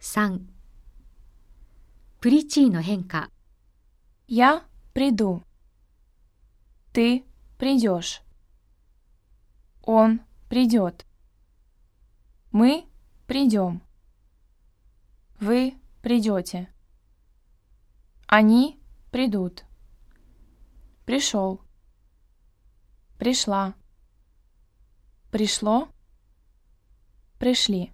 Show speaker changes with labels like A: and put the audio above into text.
A: 3. プリチーの変化
B: Я приду. Ты придешь. Он придет. Мы придем. Вы придете. Они придут. Пришел. Пришла. Пришло. Пришли.